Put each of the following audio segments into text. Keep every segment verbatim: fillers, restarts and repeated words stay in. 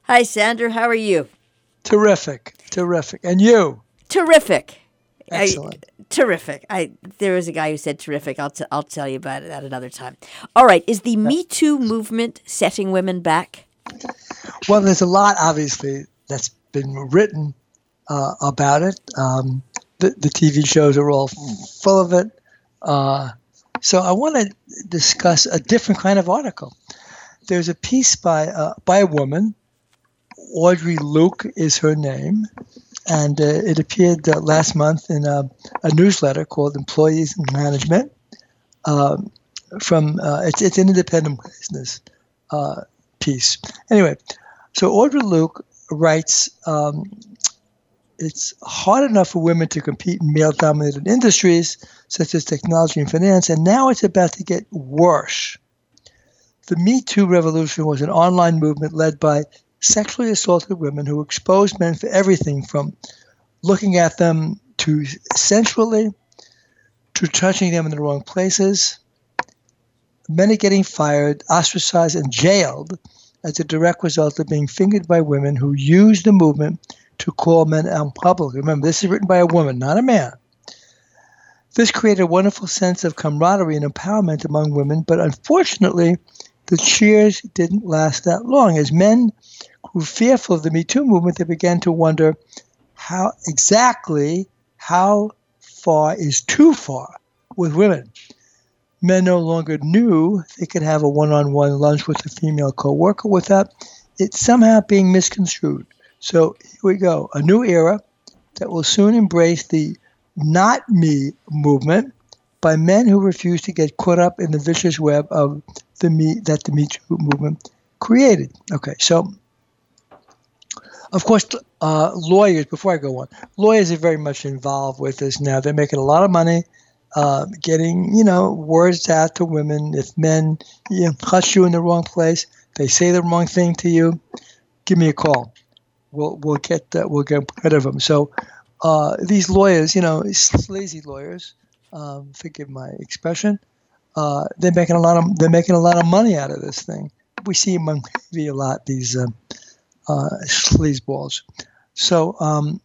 Hi, Sandra. How are you? Terrific. Terrific. And you? Terrific. I, Excellent. terrific. I there was a guy who said terrific. I'll t- I'll tell you about it at another time. All right. Is the Me Too movement setting women back? Well, there's a lot, obviously, that's been written uh, about it. Um, the, the T V shows are all full of it. Uh, so I want to discuss a different kind of article. There's a piece by uh, by a woman. Audrey Luke is her name. And uh, it appeared uh, last month in a, a newsletter called Employees and Management. Um, from uh, it's it's an independent business uh, piece. Anyway, so Audrey Luke writes, um, it's hard enough for women to compete in male-dominated industries such as technology and finance, and now it's about to get worse. The Me Too revolution was an online movement led by sexually assaulted women who exposed men for everything from looking at them to sensually to touching them in the wrong places. Many getting fired, ostracized, and jailed as a direct result of being fingered by women who used the movement to call men out in public. Remember, this is written by a woman, not a man. This created a wonderful sense of camaraderie and empowerment among women, but unfortunately, the cheers didn't last that long. As men grew fearful of the Me Too movement, they began to wonder how exactly how far is too far with women. Men no longer knew they could have a one-on-one lunch with a female co-worker without it somehow being misconstrued. So here we go, a new era that will soon embrace the not me movement by men who refuse to get caught up in the vicious web of the me that the Me Too movement created. Okay, so of course, uh, lawyers, before I go on, lawyers are very much involved with this now. They're making a lot of money uh, getting, you know, words out to women. If men, you know, touch you in the wrong place, they say the wrong thing to you, give me a call. We'll we'll get that. We'll get rid of them. So uh, these lawyers, you know, sleazy lawyers, um, forgive my expression, uh, they're making a lot of they're making a lot of money out of this thing. We see them on T V a lot. These uh, uh, sleazeballs. So um,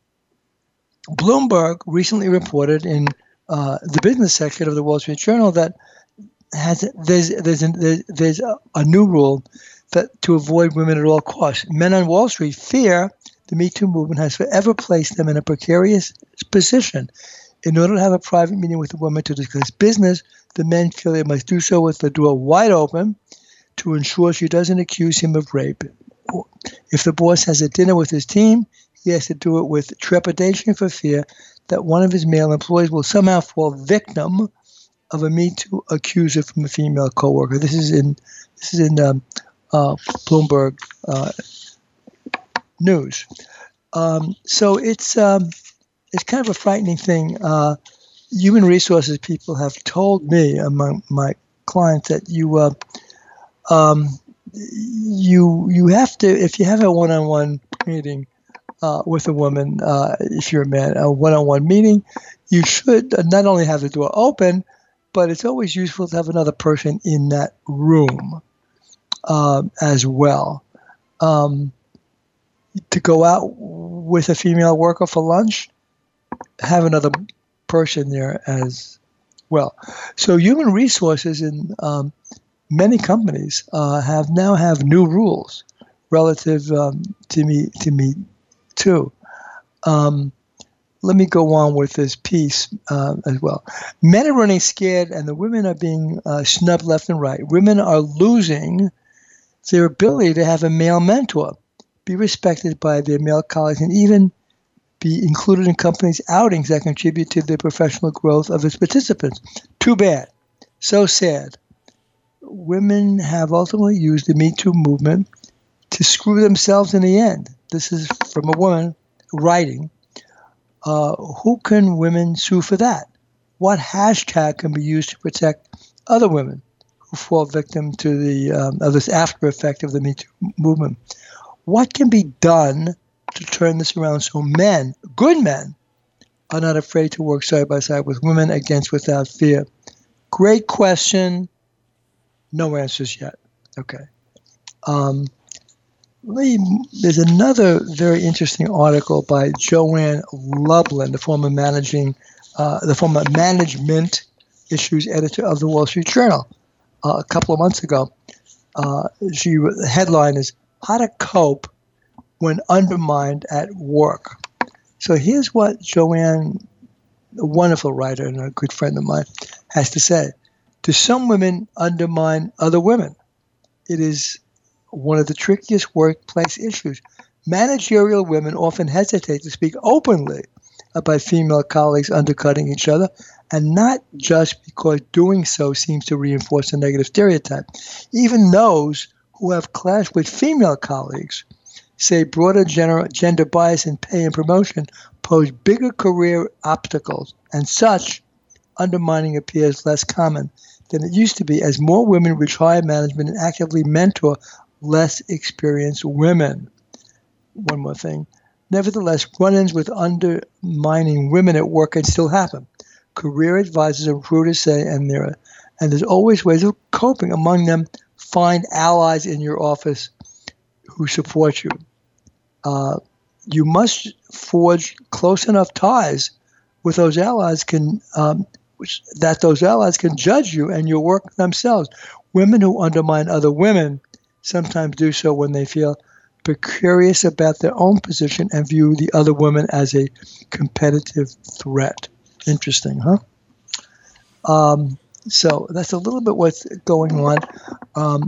Bloomberg recently reported in uh, the business section of the Wall Street Journal that has there's there's there's, there's a, a new rule that to avoid women at all costs. Men on Wall Street fear the Me Too movement has forever placed them in a precarious position. In order to have a private meeting with a woman to discuss business, the men feel they must do so with the door wide open to ensure she doesn't accuse him of rape. If the boss has a dinner with his team, he has to do it with trepidation for fear that one of his male employees will somehow fall victim of a Me Too accuser from a female coworker. This is in this is in um, uh, Bloomberg uh, News. Um, so it's um, it's kind of a frightening thing. Uh, human resources people have told me among my clients that you uh, um, you you have to, if you have a one-on-one meeting uh, with a woman, uh, if you're a man, a one-on-one meeting, you should not only have the door open, but it's always useful to have another person in that room um, as well. Um, to go out with a female worker for lunch, have another person there as well. So human resources in um, many companies uh, have now have new rules relative um, to me to me too. Um, let me go on with this piece uh, as well. Men are running scared, and the women are being uh, snubbed left and right. Women are losing their ability to have a male mentor, be respected by their male colleagues, and even be included in companies' outings that contribute to the professional growth of its participants. Too bad. So sad. Women have ultimately used the Me Too movement to screw themselves in the end. This is from a woman writing. Uh, who can women sue for that? What hashtag can be used to protect other women who fall victim to the um, of this after effect of the Me Too movement? What can be done to turn this around so men, good men, are not afraid to work side by side with women against without fear? Great question. No answers yet. Okay. Um, Lee, there's another very interesting article by Joanne Lublin, the former managing, uh, the former management issues editor of the Wall Street Journal, uh, a couple of months ago. Uh, she the headline is "How to Cope When Undermined at Work." So here's what Joanne, a wonderful writer and a good friend of mine, has to say. Do some women undermine other women? It is one of the trickiest workplace issues. Managerial women often hesitate to speak openly about female colleagues undercutting each other, and not just because doing so seems to reinforce a negative stereotype. Even those who have clashed with female colleagues say broader gener- gender bias in pay and promotion pose bigger career obstacles, and such undermining appears less common than it used to be as more women reach higher management and actively mentor less experienced women. One more thing. Nevertheless, run-ins with undermining women at work can still happen. Career advisors and recruiters say, and there are, and there's always ways of coping. Among them, find allies in your office who support you. Uh, you must forge close enough ties with those allies can um, which, that those allies can judge you and your work themselves. Women who undermine other women sometimes do so when they feel precarious about their own position and view the other woman as a competitive threat. Interesting, huh? Um, so that's a little bit what's going on. Um,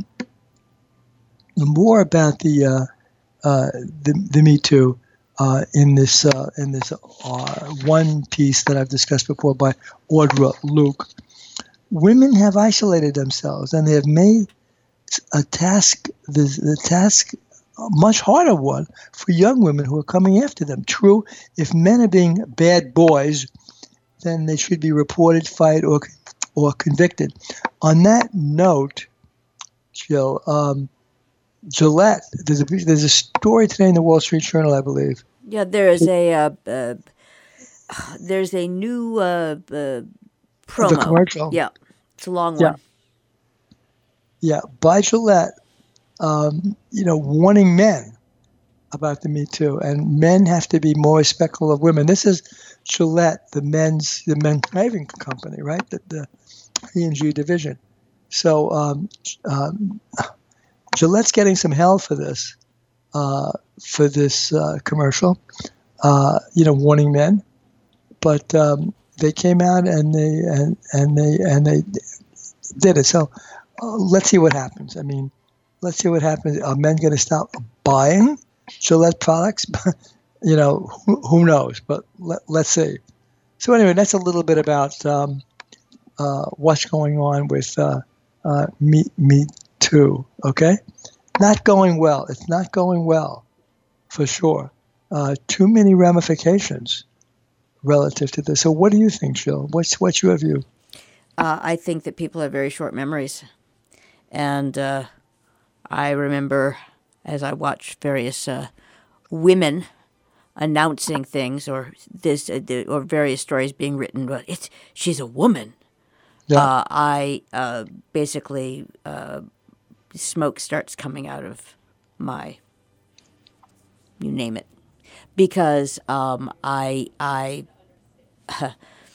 more about the uh, uh, the, the Me Too uh, in this uh, in this uh, one piece that I've discussed before by Audra Luke. Women have isolated themselves, and they have made a task the, the task a much harder one for young women who are coming after them. True, if men are being bad boys, then they should be reported, fired, or or convicted. On that note, Jill, um, Gillette, there's a there's a story today in the Wall Street Journal, I believe. Yeah, there is a uh, uh, there's a new uh, uh, promo. The commercial. Yeah, it's a long yeah. one. Yeah, by Gillette, um, you know, warning men about the Me Too, and men have to be more respectful of women. This is Gillette, the men's the men's shaving company, right? The, the P and G division. So um, um, Gillette's getting some hell for this, uh, for this uh, commercial. Uh, you know, warning men, but um, they came out and they and, and they and they did it. So uh, let's see what happens. I mean, let's see what happens. Are men going to stop buying Gillette products? You know, who, who knows? But let, let's see. So anyway, that's a little bit about um, uh, what's going on with uh, uh, Me, Me Too, okay? Not going well. It's not going well, for sure. Uh, too many ramifications relative to this. So what do you think, Jill? What's, what's your view? Uh, I think that people have very short memories. And uh, I remember as I watched various uh, women announcing things, or this, uh, or various stories being written, but it's she's a woman. Yeah. Uh, I uh, basically uh, smoke starts coming out of my, you name it, because um, I I. Uh,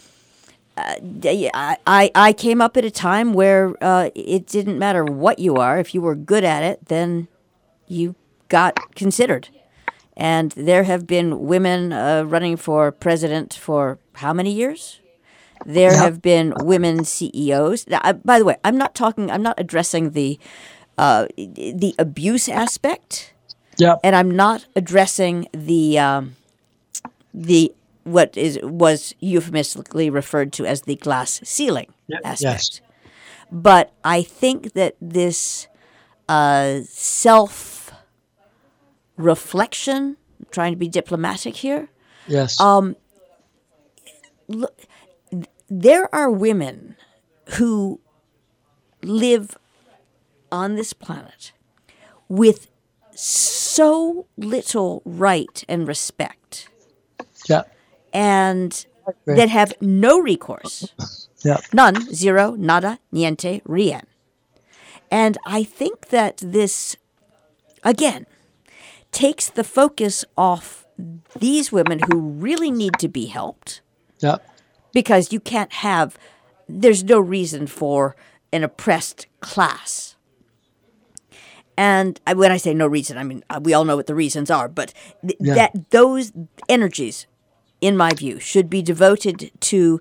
I, I I came up at a time where uh, it didn't matter what you are. If you were good at it, then you got considered. And there have been women uh, running for president for how many years? There Yep. have been women C E Os. Now, I, by the way, I'm not talking. I'm not addressing the uh, the abuse aspect. Yeah. And I'm not addressing the um, the what is was euphemistically referred to as the glass ceiling Yeah. aspect. Yes. But I think that this uh, self reflection, I'm trying to be diplomatic here. Yes. Um, look, there are women who live on this planet with so little right and respect, yeah. and agree. that have no recourse. Yeah. None, zero, nada, niente, rien. And I think that this, again, takes the focus off these women who really need to be helped. Yeah. Because you can't have, there's no reason for an oppressed class. And I, when I say no reason, I mean, uh, we all know what the reasons are, but th- Yeah. that those energies, in my view, should be devoted to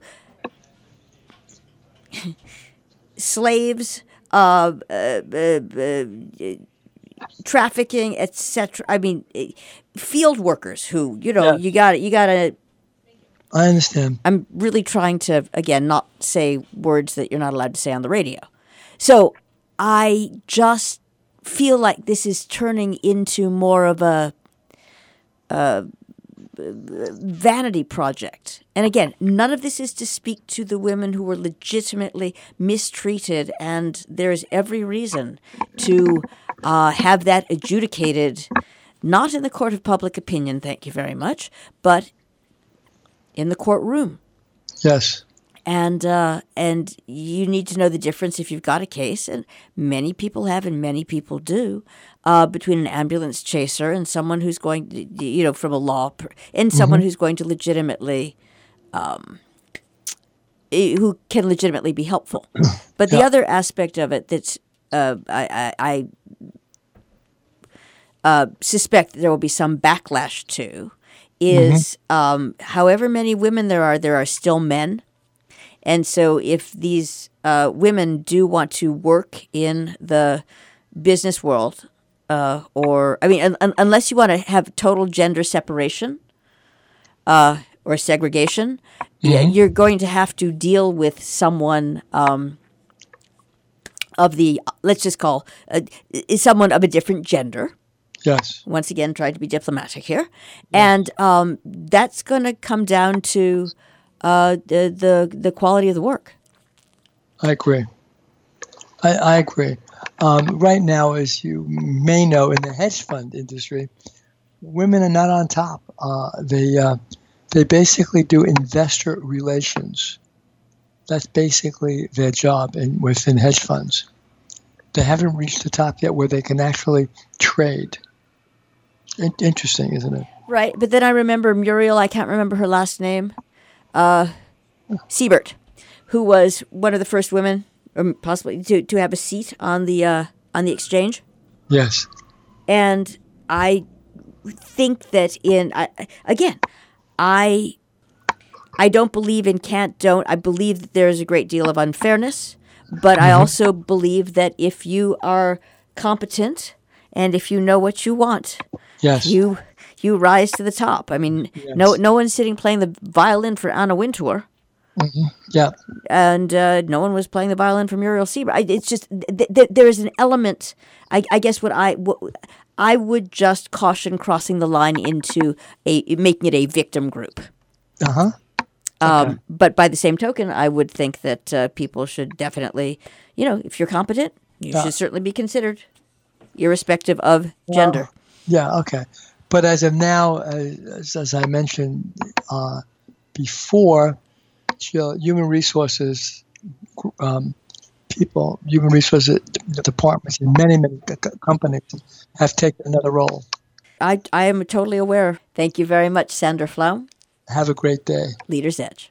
slaves, uh, uh, uh, uh, trafficking, et cetera. I mean, eh, field workers who, you know, Yeah. you got you got to. I understand. I'm really trying to, again, not say words that you're not allowed to say on the radio. So I just feel like this is turning into more of a, a vanity project. And again, none of this is to speak to the women who were legitimately mistreated, and there's every reason to uh, have that adjudicated, not in the court of public opinion, thank you very much, but in the courtroom. Yes. And uh, and you need to know the difference if you've got a case, and many people have, and many people do, uh, between an ambulance chaser and someone who's going, to, you know, from a law, per- and someone Mm-hmm. who's going to legitimately, um, eh, who can legitimately be helpful. But the Yeah. other aspect of it that's uh, I, I, I uh, suspect there will be some backlash to is um, however many women there are, there are still men. And so if these uh, women do want to work in the business world, uh, or, I mean, un- un- unless you want to have total gender separation uh, or segregation, y- you're going to have to deal with someone um, of the, let's just call, uh, is someone of a different gender. Yes. Once again, trying to be diplomatic here. And um, that's going to come down to uh, the, the the quality of the work. I agree. I, I agree. Um, right now, as you may know, in the hedge fund industry, women are not on top. Uh, they uh, they basically do investor relations. That's basically their job in, within hedge funds. They haven't reached the top yet where they can actually trade. In- interesting, isn't it? Right. But then I remember Muriel, I can't remember her last name, uh, Siebert, who was one of the first women, or possibly to, to have a seat on the uh, on the exchange. Yes. And I think that in I, again, I I don't believe in can't don't. I believe that there is a great deal of unfairness, but I also believe that if you are competent and if you know what you want, Yes. you you rise to the top. I mean, no Yes. no one's sitting playing the violin for Anna Wintour, Yeah. and uh, no one was playing the violin for Muriel Siebert. I, it's just th- th- there is an element. I, I guess what I what, I would just caution crossing the line into a making it a victim group. Uh huh. Um, Okay. But by the same token, I would think that uh, people should definitely, you know, if you're competent, you Yeah. should certainly be considered, irrespective of gender. Yeah. Okay. But as of now, uh, as, as I mentioned uh, before, you- human resources um, people, human resources departments in many, many c- c- companies have taken another role. I, I am totally aware. Thank you very much, Sandra Flaum, Have a great day. Leader's Edge.